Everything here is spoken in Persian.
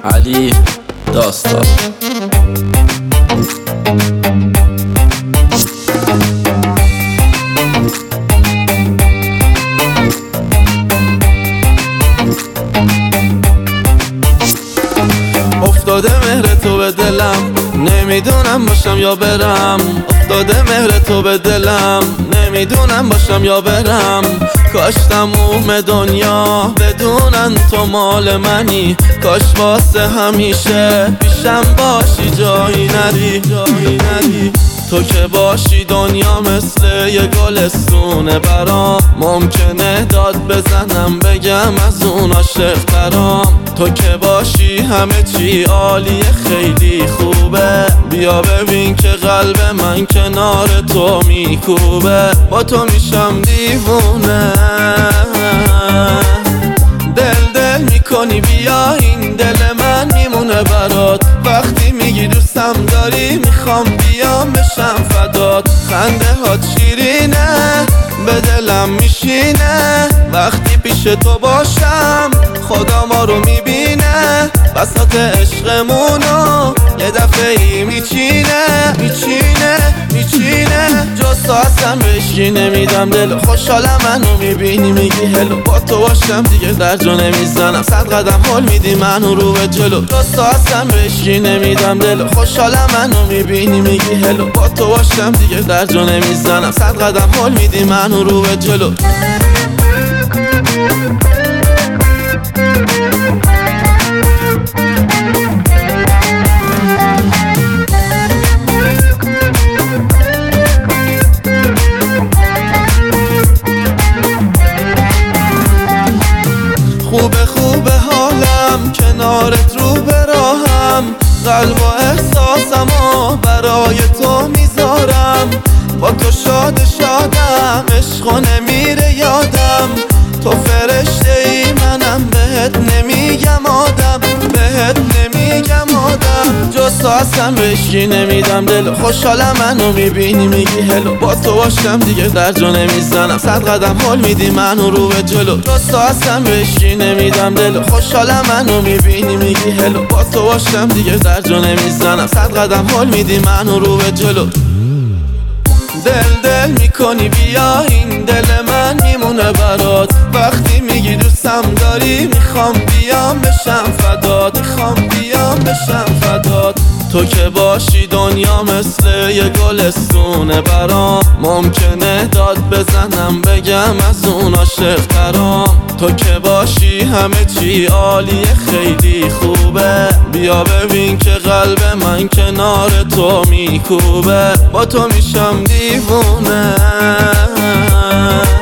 علی داستان. افتاده مهر تو به دلم، نمیدونم باشم یا برم. افتاده مهر تو به دلم، نمیدونم باشم یا برم. کاش تموم دنیا بدونن تو مال منی، کاش واسه همیشه پیشم باشی، جایی نری. تو که باشی دنیا مثل یه گلستونه برام. ممکنه داد بزنم بگم از اون عاشق ترام. تو که باشی همه چی عالیه، خیلی خوبه. بیا ببین که قلب من کنار تو میکوبه. با تو میشم دیوونه، دل میکنی. بیا این دل من میمونه برات. وقتی میگی دوستم داری میخوام بیام بشم فدات. خنده هات شیرینه به دلم میشینه. وقتی پیش تو باشم خدا ما رو میبینه. بساط عشقمونو یه دفعه ای میچینه. جز تو اصلا بهشی نمیدم دل. خوشحالم منو میبینی میگی هلو. با تو باشم دیگه در جا نمیزنم. 100 قدم هل میدی منو رو به جلو. جز تو اصلا بهشی نمیدم دل. خوشحالم منو میبینی میگی هلو. با تو باشم دیگه در جا نمیزنم. 100 قدم هل میدی منو رو به جلو. خوبه حالم کنارت رو به راهم. قلب و احساسمو برای تو میذارم. با تو شادم، عشقو نمیره یادم. تو فرشته ای منم، بهت نمیگم آدم. جز تو اصلا بهشی نمیدم دل. خوشحالم منو میبینی میگی هلو. با تو باشم دیگه در جا نمیزنم. 100 قدم هل میدی منو رو به جلو. جز تو اصلا بهشی نمیدم دل. خوشحالم منو میبینی میگی هلو. با تو باشم دیگه در جا نمیزنم. 100 قدم هل میدی منو رو به جلو. دل میکنی. بیا این دل من میمونه برات. وقتی میگی دوستم داری میخوام بیام بشم فدات. تو که باشی دنیا مثل یه گلستونه برام. ممکنه داد بزنم بگم از اون عاشق ترام. تو که باشی همه چی عالیه، خیلی خوبه. بیا ببین که قلب من کنار تو میکوبه. با تو میشم دیوونه.